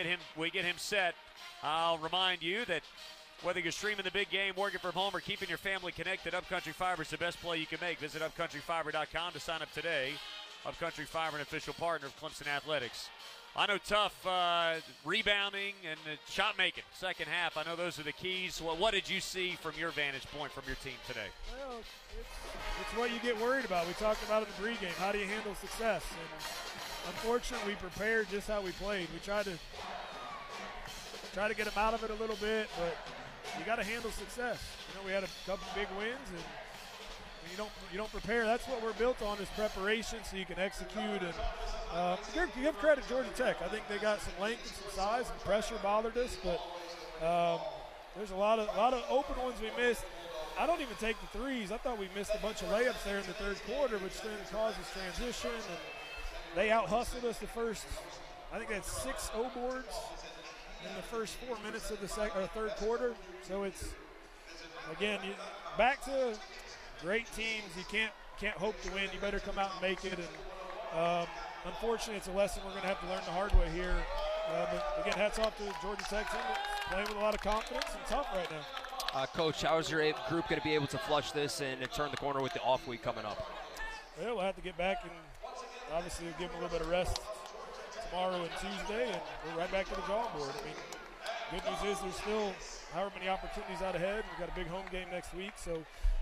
get him set, I'll remind you that whether you're streaming the big game, working from home, or keeping your family connected, Upcountry Fiber is the best play you can make. Visit upcountryfiber.com to sign up today. Upcountry Fiber, an official partner of Clemson Athletics. I know tough rebounding and shot making second half. I know those are the keys. Well, what did you see from your vantage point from your team today? Well, it's what you get worried about. We talked about it in the pregame. How do you handle success? And unfortunately, we prepared just how we played. We tried to get them out of it a little bit, but you got to handle success. You know, we had a couple big wins, and when you don't prepare. That's what we're built on, is preparation, so you can execute. And give credit to Georgia Tech. I think they got some length and some size, and pressure bothered us, but there's a lot of open ones we missed. I don't even take the threes. I thought we missed a bunch of layups there in the third quarter, which then causes transition, and they out-hustled us the first. I think they had 6 O-boards in the first 4 minutes of the third quarter. So it's, again, back to great teams. You can't hope to win. You better come out and make it. And unfortunately, it's a lesson we're going to have to learn the hard way here. But again, hats off to Georgia Tech, playing with a lot of confidence and tough right now. Coach, how is your group going to be able to flush this and turn the corner with the off week coming up? Well, we'll have to get back and obviously give them a little bit of rest tomorrow and Tuesday, and we're right back to the drawing board. I mean, good news is there's still however many opportunities out ahead. We've got a big home game next week, so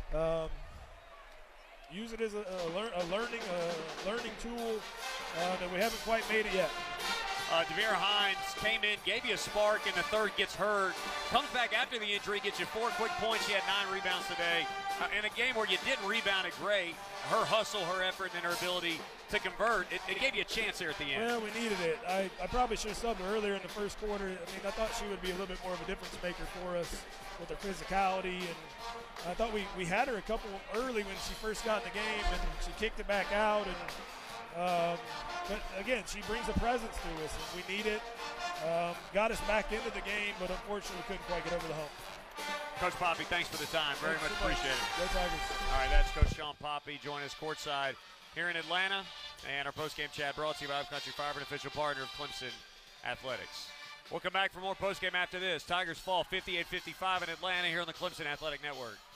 use it as a learning tool that we haven't quite made it yet. Devere Hines came in, gave you a spark in the third, gets hurt, comes back after the injury, gets you 4 quick points. She had 9 rebounds today. In a game where you didn't rebound it great, her hustle, her effort, and her ability to convert, it gave you a chance there at the end. Well, we needed it. I probably should have subbed her earlier in the first quarter. I mean, I thought she would be a little bit more of a difference maker for us with her physicality, and I thought we had her a couple early when she first got in the game, and she kicked it back out. And but again, she brings a presence to us, and we need it. Got us back into the game, but unfortunately couldn't quite get over the hump. Coach Poppy, thanks for the time. Very much appreciate it. Go Tigers. All right, that's Coach Sean Poppy. Join us courtside here in Atlanta. And our postgame chat brought to you by Upcountry Fiber, an official partner of Clemson Athletics. We'll come back for more postgame after this. Tigers fall 58-55 in Atlanta here on the Clemson Athletic Network.